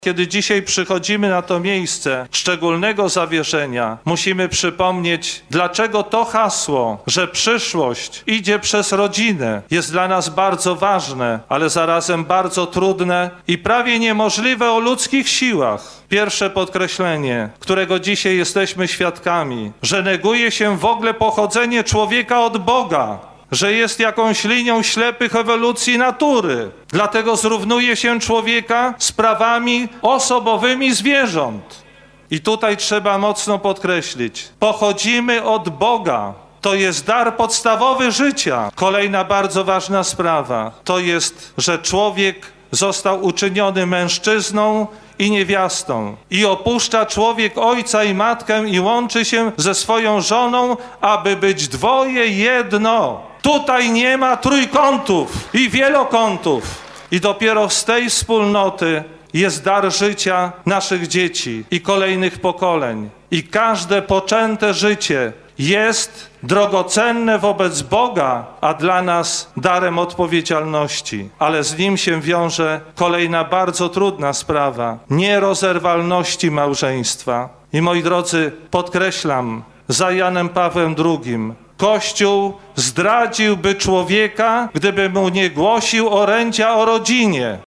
Kiedy dzisiaj przychodzimy na to miejsce szczególnego zawierzenia, musimy przypomnieć, dlaczego to hasło, że przyszłość idzie przez rodzinę, jest dla nas bardzo ważne, ale zarazem bardzo trudne i prawie niemożliwe o ludzkich siłach. Pierwsze podkreślenie, którego dzisiaj jesteśmy świadkami, że neguje się w ogóle pochodzenie człowieka od Boga, że jest jakąś linią ślepych ewolucji natury. Dlatego zrównuje się człowieka z prawami osobowymi zwierząt. I tutaj trzeba mocno podkreślić, pochodzimy od Boga. To jest dar podstawowy życia. Kolejna bardzo ważna sprawa to jest, że człowiek został uczyniony mężczyzną i niewiastą. I opuszcza człowiek ojca i matkę i łączy się ze swoją żoną, aby być dwoje jedno. Tutaj nie ma trójkątów i wielokątów. I dopiero z tej wspólnoty jest dar życia naszych dzieci i kolejnych pokoleń. I każde poczęte życie jest drogocenne wobec Boga, a dla nas darem odpowiedzialności. Ale z nim się wiąże kolejna bardzo trudna sprawa nierozerwalności małżeństwa. I moi drodzy, podkreślam, za Janem Pawłem II Kościół zdradziłby człowieka, gdyby mu nie głosił orędzia o rodzinie.